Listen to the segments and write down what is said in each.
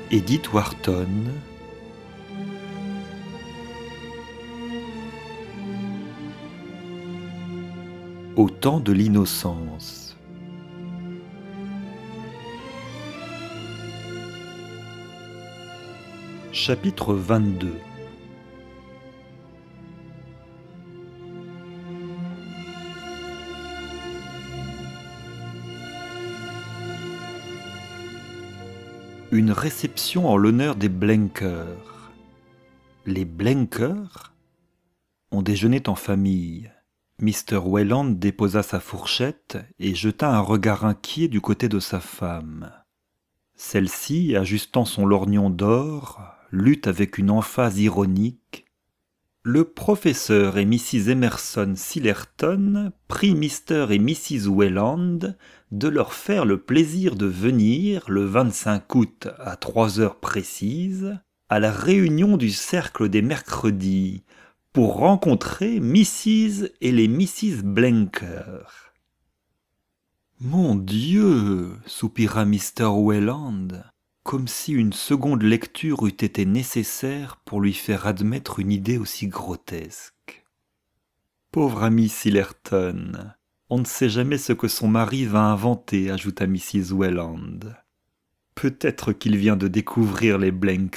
Edith Wharton, Au temps de l'innocence. Chapitre 22. Une réception en l'honneur des Blenkers. Les Blenkers? On déjeunait en famille. Mr. Welland déposa sa fourchette et jeta un regard inquiet du côté de sa femme. Celle-ci, ajustant son lorgnon d'or, lut avec une emphase ironique: « Le professeur et Mrs. Emerson Sillerton prient Mr. et Mrs. Welland de leur faire le plaisir de venir le 25 août à 3 heures précises à la réunion du cercle des mercredis pour rencontrer Mrs. et les Mrs. Blenker. »« Mon Dieu !» soupira Mr. Welland, comme si une seconde lecture eût été nécessaire pour lui faire admettre une idée aussi grotesque. « Pauvre ami Sillerton, on ne sait jamais ce que son mari va inventer, » ajouta Mrs. Welland. « Peut-être qu'il vient de découvrir les Blenkers. »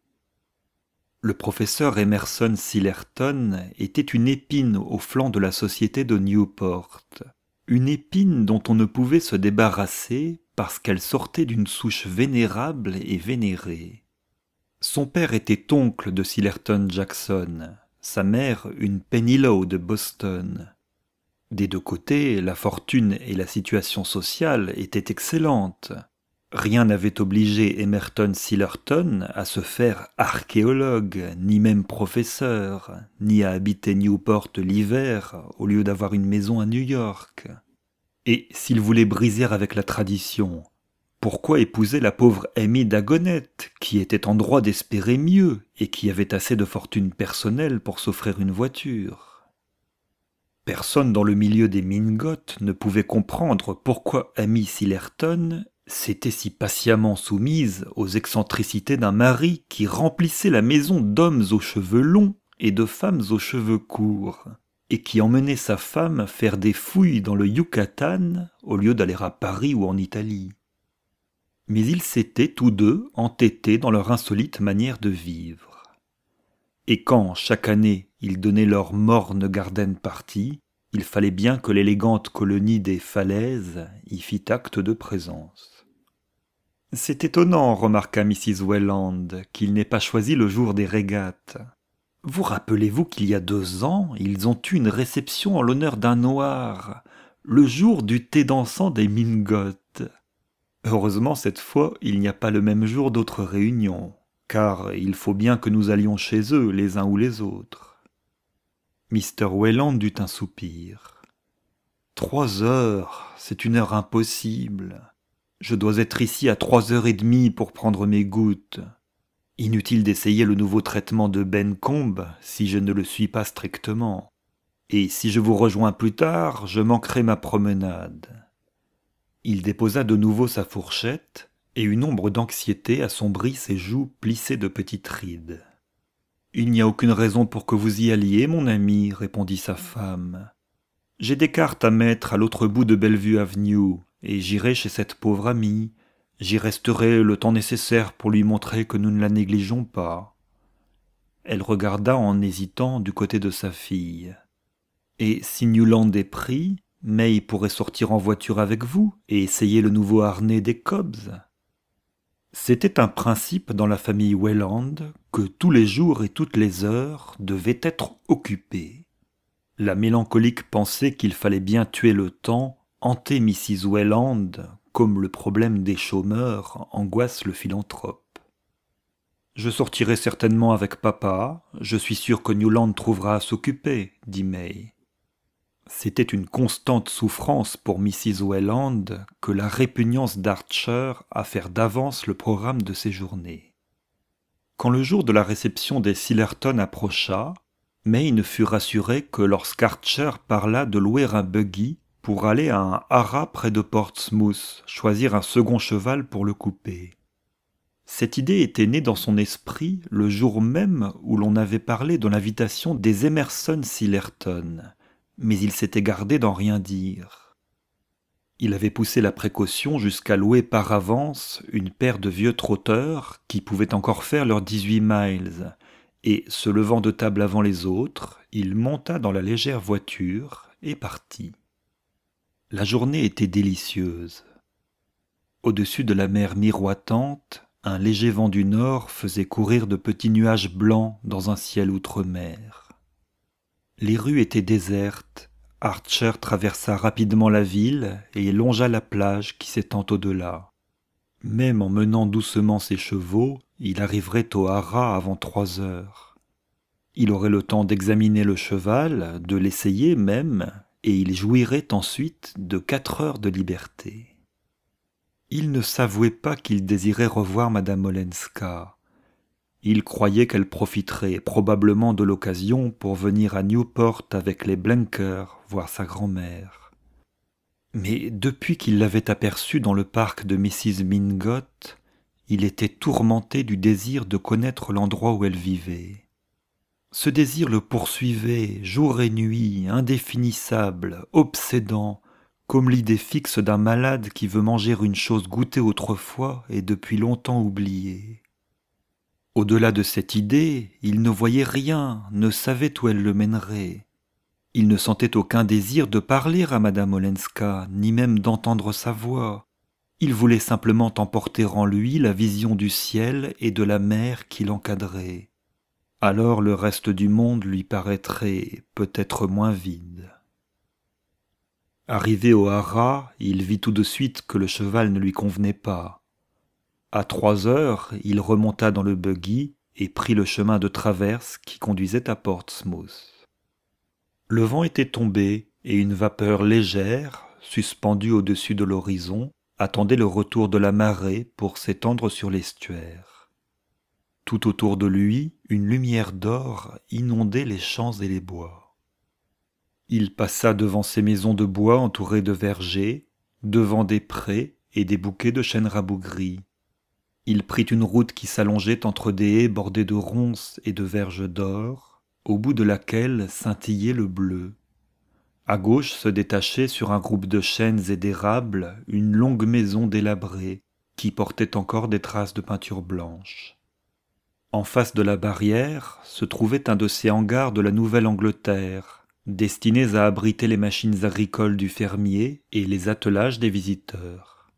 Le professeur Emerson Sillerton était une épine au flanc de la société de Newport, une épine dont on ne pouvait se débarrasser parce qu'elle sortait d'une souche vénérable et vénérée. Son père était oncle de Sillerton Jackson, sa mère une Pennylow de Boston. Des deux côtés, la fortune et la situation sociale étaient excellentes. Rien n'avait obligé Emerton Sillerton à se faire archéologue, ni même professeur, ni à habiter Newport l'hiver au lieu d'avoir une maison à New York. Et s'il voulait briser avec la tradition, pourquoi épouser la pauvre Amy Dagonet, qui était en droit d'espérer mieux et qui avait assez de fortune personnelle pour s'offrir une voiture ? Personne dans le milieu des Mingottes ne pouvait comprendre pourquoi Amy Sillerton s'était si patiemment soumise aux excentricités d'un mari qui remplissait la maison d'hommes aux cheveux longs et de femmes aux cheveux courts, et qui emmenait sa femme faire des fouilles dans le Yucatan au lieu d'aller à Paris ou en Italie. Mais ils s'étaient tous deux entêtés dans leur insolite manière de vivre. Et quand, chaque année, ils donnaient leur morne garden party, il fallait bien que l'élégante colonie des Falaises y fît acte de présence. « C'est étonnant, » remarqua Mrs. Welland, « qu'il n'ait pas choisi le jour des régates. Vous rappelez-vous qu'il y a 2 ans, ils ont eu une réception en l'honneur d'un noir, le jour du thé dansant des Mingottes. Heureusement, cette fois, il n'y a pas le même jour d'autres réunions, car il faut bien que nous allions chez eux, les uns ou les autres. » Mr. Welland eut un soupir. « 3 heures, c'est une heure impossible. Je dois être ici à 3h30 pour prendre mes gouttes. Inutile d'essayer le nouveau traitement de Bencombe si je ne le suis pas strictement. Et si je vous rejoins plus tard, je manquerai ma promenade. » Il déposa de nouveau sa fourchette, et une ombre d'anxiété assombrit ses joues plissées de petites rides. « Il n'y a aucune raison pour que vous y alliez, mon ami, » répondit sa femme. « J'ai des cartes à mettre à l'autre bout de Bellevue Avenue, et j'irai chez cette pauvre amie. J'y resterai le temps nécessaire pour lui montrer que nous ne la négligeons pas. » Elle regarda en hésitant du côté de sa fille. « Et si Newland est pris, May pourrait sortir en voiture avec vous et essayer le nouveau harnais des Cobbs. » C'était un principe dans la famille Welland que tous les jours et toutes les heures devaient être occupés. La mélancolique pensée qu'il fallait bien tuer le temps hantait Mrs. Welland comme le problème des chômeurs angoisse le philanthrope. « Je sortirai certainement avec papa, je suis sûr que Newland trouvera à s'occuper, » dit May. C'était une constante souffrance pour Mrs. Welland que la répugnance d'Archer à faire d'avance le programme de ses journées. Quand le jour de la réception des Sillerton approcha, May ne fut rassurée que lorsqu'Archer parla de louer un buggy pour aller à un haras près de Portsmouth, choisir un second cheval pour le couper. Cette idée était née dans son esprit le jour même où l'on avait parlé de l'invitation des Emerson Sillerton, mais il s'était gardé d'en rien dire. Il avait poussé la précaution jusqu'à louer par avance une paire de vieux trotteurs qui pouvaient encore faire leurs 18 miles, et, se levant de table avant les autres, il monta dans la légère voiture et partit. La journée était délicieuse. Au-dessus de la mer miroitante, un léger vent du nord faisait courir de petits nuages blancs dans un ciel outre-mer. Les rues étaient désertes. Archer traversa rapidement la ville et longea la plage qui s'étend au-delà. Même en menant doucement ses chevaux, il arriverait au haras avant 3 heures. Il aurait le temps d'examiner le cheval, de l'essayer même, et il jouirait ensuite de 4 heures de liberté. Il ne s'avouait pas qu'il désirait revoir Madame Olenska. Il croyait qu'elle profiterait probablement de l'occasion pour venir à Newport avec les Blenkers voir sa grand-mère. Mais depuis qu'il l'avait aperçue dans le parc de Mrs. Mingott, il était tourmenté du désir de connaître l'endroit où elle vivait. Ce désir le poursuivait jour et nuit, indéfinissable, obsédant, comme l'idée fixe d'un malade qui veut manger une chose goûtée autrefois et depuis longtemps oubliée. Au-delà de cette idée, il ne voyait rien, ne savait où elle le mènerait. Il ne sentait aucun désir de parler à Madame Olenska, ni même d'entendre sa voix. Il voulait simplement emporter en lui la vision du ciel et de la mer qui l'encadrait. Alors le reste du monde lui paraîtrait peut-être moins vide. Arrivé au haras, il vit tout de suite que le cheval ne lui convenait pas. À 3 heures, il remonta dans le buggy et prit le chemin de traverse qui conduisait à Portsmouth. Le vent était tombé et une vapeur légère, suspendue au-dessus de l'horizon, attendait le retour de la marée pour s'étendre sur l'estuaire. Tout autour de lui, une lumière d'or inondait les champs et les bois. Il passa devant ces maisons de bois entourées de vergers, devant des prés et des bouquets de chênes rabougris. Il prit une route qui s'allongeait entre des haies bordées de ronces et de verges d'or, au bout de laquelle scintillait le bleu. À gauche se détachait sur un groupe de chênes et d'érables une longue maison délabrée qui portait encore des traces de peinture blanche. En face de la barrière se trouvait un de ces hangars de la Nouvelle-Angleterre, destinés à abriter les machines agricoles du fermier et les attelages des visiteurs.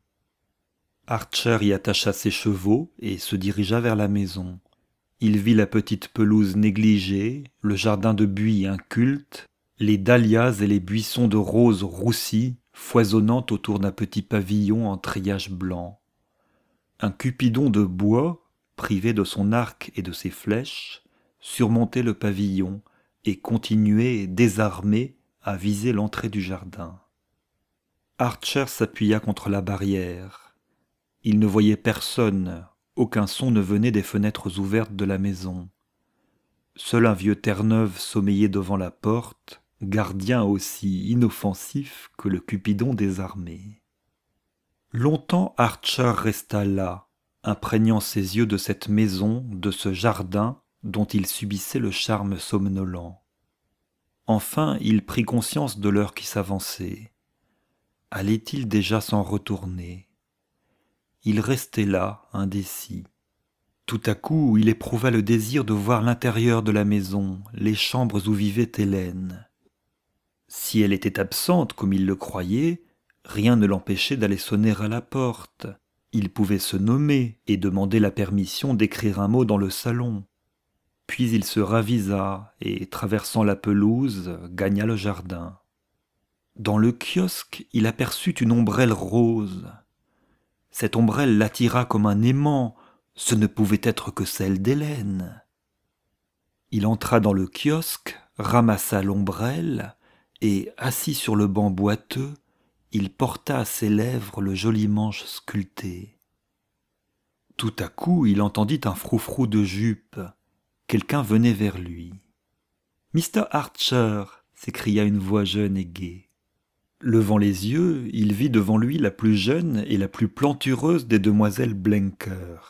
Archer y attacha ses chevaux et se dirigea vers la maison. Il vit la petite pelouse négligée, le jardin de buis inculte, les dahlias et les buissons de roses roussis foisonnant autour d'un petit pavillon en treillage blanc. Un cupidon de bois, privé de son arc et de ses flèches, surmontait le pavillon et continuait, désarmé, à viser l'entrée du jardin. Archer s'appuya contre la barrière. Il ne voyait personne, aucun son ne venait des fenêtres ouvertes de la maison. Seul un vieux Terre-Neuve sommeillait devant la porte, gardien aussi inoffensif que le Cupidon désarmé. Longtemps Archer resta là, imprégnant ses yeux de cette maison, de ce jardin dont il subissait le charme somnolent. Enfin, il prit conscience de l'heure qui s'avançait. Allait-il déjà s'en retourner ? Il restait là, indécis. Tout à coup, il éprouva le désir de voir l'intérieur de la maison, les chambres où vivait Hélène. Si elle était absente, comme il le croyait, rien ne l'empêchait d'aller sonner à la porte. Il pouvait se nommer et demander la permission d'écrire un mot dans le salon. Puis il se ravisa et, traversant la pelouse, gagna le jardin. Dans le kiosque, il aperçut une ombrelle rose. Cette ombrelle l'attira comme un aimant. Ce ne pouvait être que celle d'Hélène. Il entra dans le kiosque, ramassa l'ombrelle et, assis sur le banc boiteux, il porta à ses lèvres le joli manche sculpté. Tout à coup, il entendit un froufrou de jupe. Quelqu'un venait vers lui. « Mr. Archer !» s'écria une voix jeune et gaie. Levant les yeux, il vit devant lui la plus jeune et la plus plantureuse des demoiselles Blenker.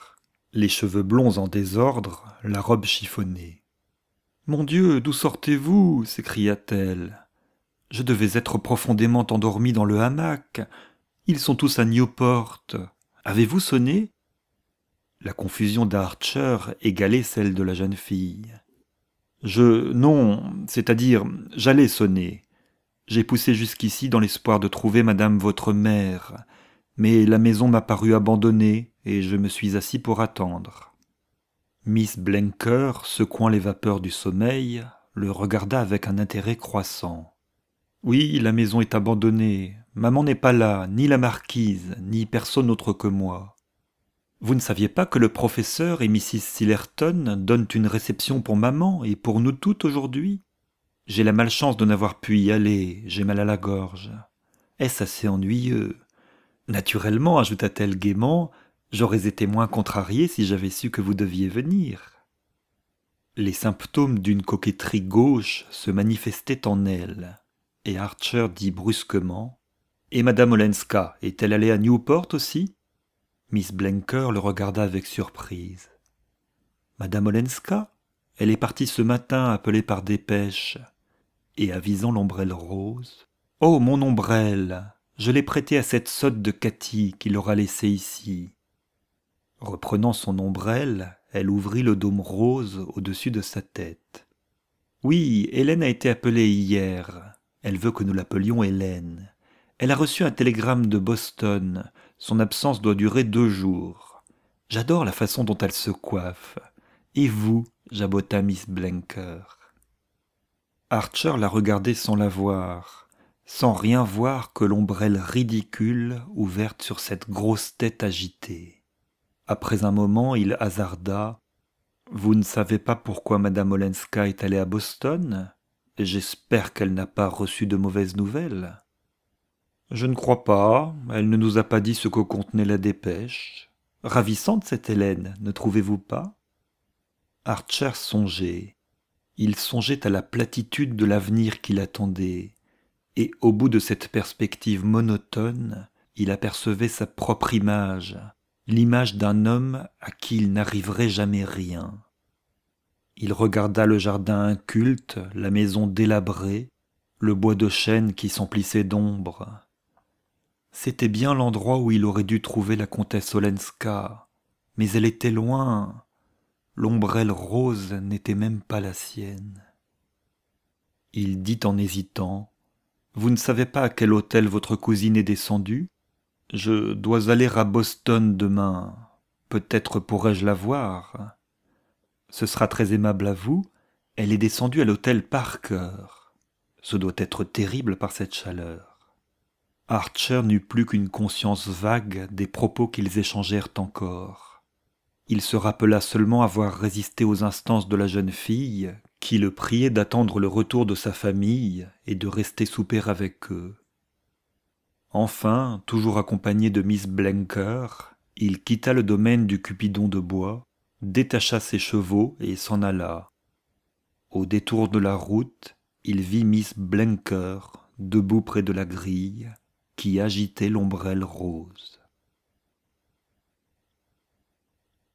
les cheveux blonds en désordre, la robe chiffonnée. « Mon Dieu, d'où sortez-vous » s'écria-t-elle. « Je devais être profondément endormie dans le hamac. Ils sont tous à Newport. Avez-vous sonné ?» La confusion d'Archer égalait celle de la jeune fille. « Non, c'est-à-dire, j'allais sonner. J'ai poussé jusqu'ici dans l'espoir de trouver madame votre mère, mais la maison m'a paru abandonnée et je me suis assis pour attendre. » Miss Blenker, secouant les vapeurs du sommeil, le regarda avec un intérêt croissant. « Oui, la maison est abandonnée. Maman n'est pas là, ni la marquise, ni personne autre que moi. Vous ne saviez pas que le professeur et Mrs. Sillerton donnent une réception pour maman et pour nous toutes aujourd'hui ? J'ai la malchance de n'avoir pu y aller, j'ai mal à la gorge. Est-ce assez ennuyeux ? Naturellement, ajouta-t-elle gaiement, j'aurais été moins contrariée si j'avais su que vous deviez venir. » Les symptômes d'une coquetterie gauche se manifestaient en elle, et Archer dit brusquement « Et madame Olenska, est-elle allée à Newport aussi ?» Miss Blenker le regarda avec surprise. « Madame Olenska ? Elle est partie ce matin, appelée par dépêche. » Et avisant l'ombrelle rose. « Oh, mon ombrelle ! Je l'ai prêté à cette sotte de Cathy qui l'aura laissée ici. » Reprenant son ombrelle, elle ouvrit le dôme rose au-dessus de sa tête. « Oui, Hélène a été appelée hier. Elle veut que nous l'appelions Hélène. Elle a reçu un télégramme de Boston. Son absence doit durer 2 jours. J'adore la façon dont elle se coiffe. Et vous ?» jabota Miss Blenker. Archer la regardait sans la voir, sans rien voir que l'ombrelle ridicule ouverte sur cette grosse tête agitée. Après un moment, il hasarda « Vous ne savez pas pourquoi madame Olenska est allée à Boston ? J'espère qu'elle n'a pas reçu de mauvaises nouvelles. » « Je ne crois pas, elle ne nous a pas dit ce que contenait la dépêche. Ravissante cette Hélène, ne trouvez-vous pas ?» Archer songeait. Il songeait à la platitude de l'avenir qui l'attendait, et au bout de cette perspective monotone, il apercevait sa propre image, l'image d'un homme à qui il n'arriverait jamais rien. Il regarda le jardin inculte, la maison délabrée, le bois de chêne qui s'emplissait d'ombre. C'était bien l'endroit où il aurait dû trouver la comtesse Olenska, mais elle était loin. L'ombrelle rose n'était même pas la sienne. Il dit en hésitant « Vous ne savez pas à quel hôtel votre cousine est descendue ? Je dois aller à Boston demain. Peut-être pourrais-je la voir. Ce sera très aimable à vous. Elle est descendue à l'hôtel Parker. Ce doit être terrible par cette chaleur. » Archer n'eut plus qu'une conscience vague des propos qu'ils échangèrent encore. Il se rappela seulement avoir résisté aux instances de la jeune fille, qui le priait d'attendre le retour de sa famille et de rester souper avec eux. Enfin, toujours accompagné de Miss Blenker, il quitta le domaine du Cupidon de bois, détacha ses chevaux et s'en alla. Au détour de la route, il vit Miss Blenker, debout près de la grille, qui agitait l'ombrelle rose.